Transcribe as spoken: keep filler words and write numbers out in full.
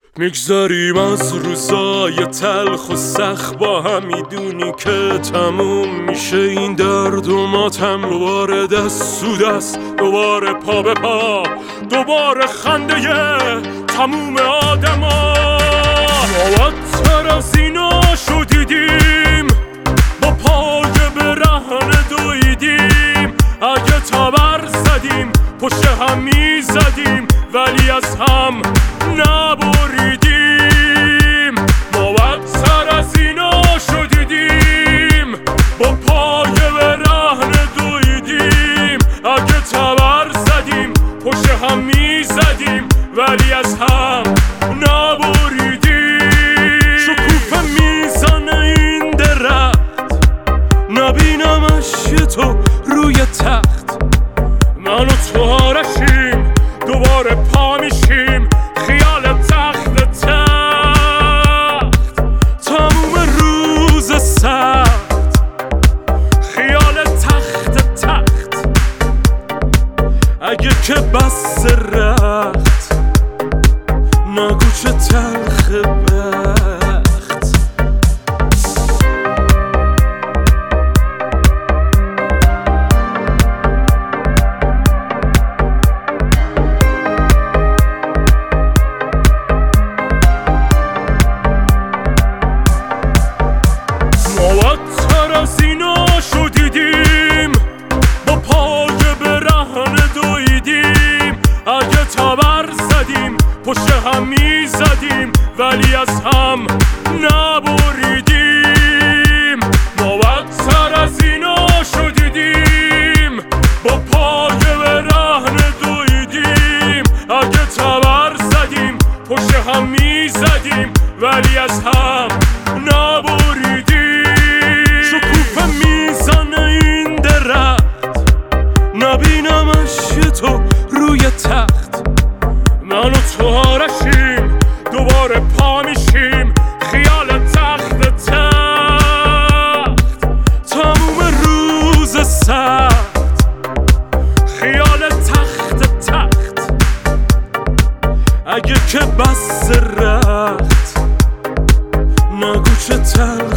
میگذاریم از روزای تلخ و سخت با هم، میدونی که تموم میشه این درد و ماتم. دوباره دست تو دست، دوباره پا به پا، دوباره خنده تموم آدما. معطر از اینا شدیدیم، با پای برهنه دویدیم. اگه تبر زدیم پشت هم میزدیم، ولی از هم نبریدیم. معطر از اینا شدیدیم، با پای برهنه دویدیم. اگه تبر زدیم پشت هم میزدیم، ولی از هم نبریدیم. شکوفه میزنه این درخت، نبینمش یه تو روی تخت. من و تو آرشیم، دوباره پا میشیم، خیال تخت تخت. تموم روز سخت، خیال تخت تخت. اگه که بس رخت، نگو چه تلخ بخت. معطر از اینا شدیدیم، با پای برهنه دویدیم. اگه تبر زدیم پشت هم میزدیم، ولی از هم نبریدیم. معطر از اینا شدیدیم، با پای برهنه دویدیم. اگه تبر زدیم پشت هم میزدیم، ولی از هم نبریدیم. شکوفه میزنه این درخت، نبینمش یه تو روی تخت. من و تو آرشیم، دوباره پا میشیم، خیال تخت تخت. تموم روز سخت، خیال تخت تخت. اگه که بس رخت، نگو چه تلخ